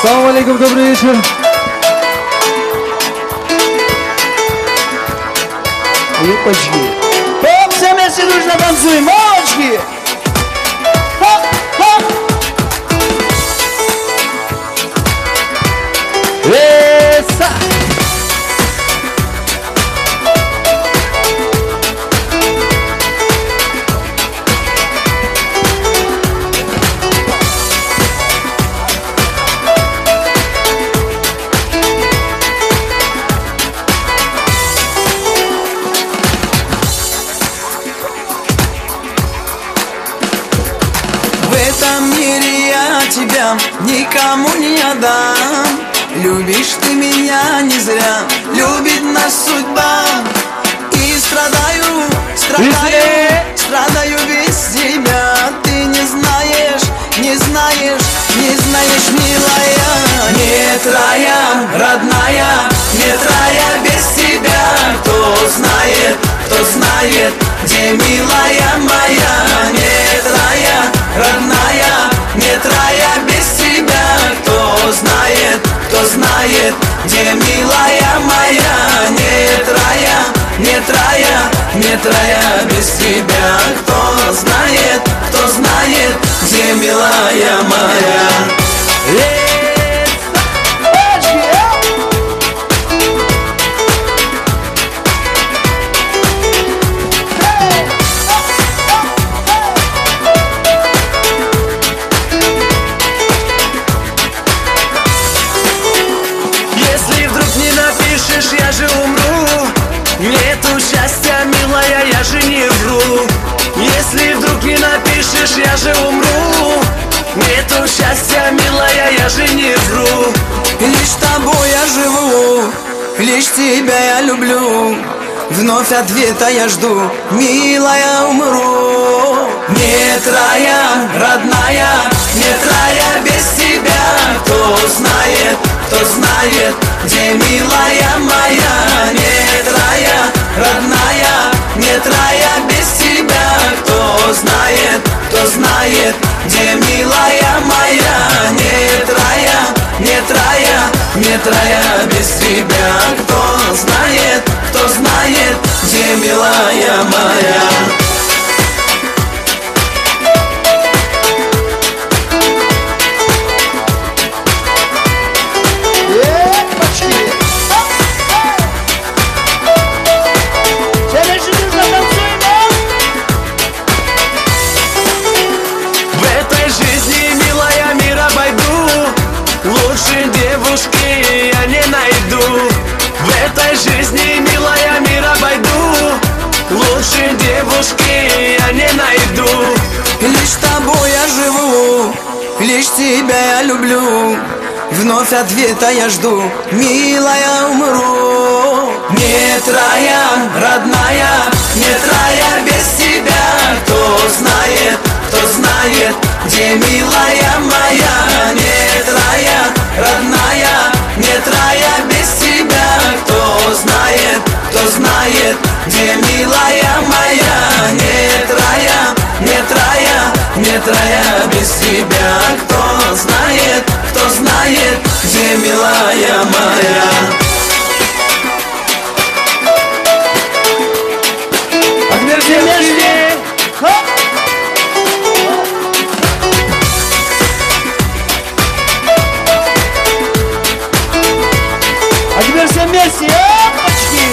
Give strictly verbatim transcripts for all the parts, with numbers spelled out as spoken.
Салам алейкум, добрый вечер. Епочки. Оп, все вместе дружно танцуем, мальчики! Хоп, хоп! Эса! В этом мире я тебя никому не отдам. Любишь ты меня не зря, любит нас судьба. И страдаю, страдаю, страдаю без тебя. Ты не знаешь, не знаешь, не знаешь, милая. Нет рая, родная, нет рая без тебя. Кто знает, кто знает, где милая моя. Нет рая, родная, нет рая без тебя. Кто знает, кто знает, где милая моя. Нет рая, нет рая, нет рая без тебя. Кто знает, кто знает, где милая моя. Я же умру, нету счастья, милая, я же не вру. Если вдруг не напишешь, я же умру. Нету счастья, милая, я же не вру. Лишь тобой я живу, лишь тебя я люблю. Вновь ответа я жду, милая, умру. Нет рая, родная, нет рая без тебя. Кто знает, кто знает, где милая моя. Нет рая, родная, нет рая без тебя. Кто знает, кто знает, где милая моя. Нет рая, нет рая, нет рая без тебя. Кто знает, кто знает, где милая моя. Лучше девушки я не найду. В этой жизни, милая, мир обойду. Лучше девушки я не найду. Лишь тобой я живу, лишь тебя я люблю. Вновь ответа я жду, милая, умру. Нет рая, родная, нет рая без тебя. Кто знает, кто знает, где милая моя. Нет рая, родная, нет рая без тебя. Кто знает, кто знает, где милая моя. Нет рая, нет рая, нет рая без тебя. Кто знает, кто знает, где милая моя. А теперь все вместе. А теперь все вместе, опачки!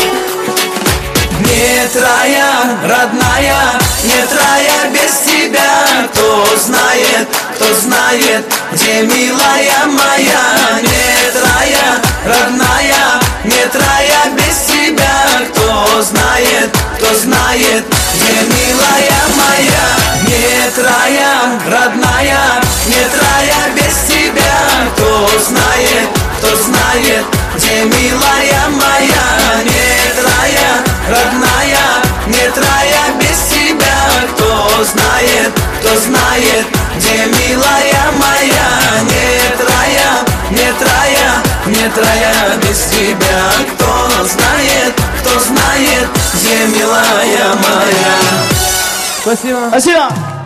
Нет рая, родная, нет рая без тебя. Кто знает, кто знает, где милая моя. Нет рая, родная, нет рая без тебя. Кто знает, кто знает, где милая моя. Нет рая, родная, нет рая без тебя. Кто знает, кто знает, где милая моя. Нет рая, родная, нет рая без тебя. Кто знает, кто знает, где милая моя. Нет рая, нет рая, нет рая без тебя. Кто знает, кто знает, где милая моя. Спасибо. Спасибо.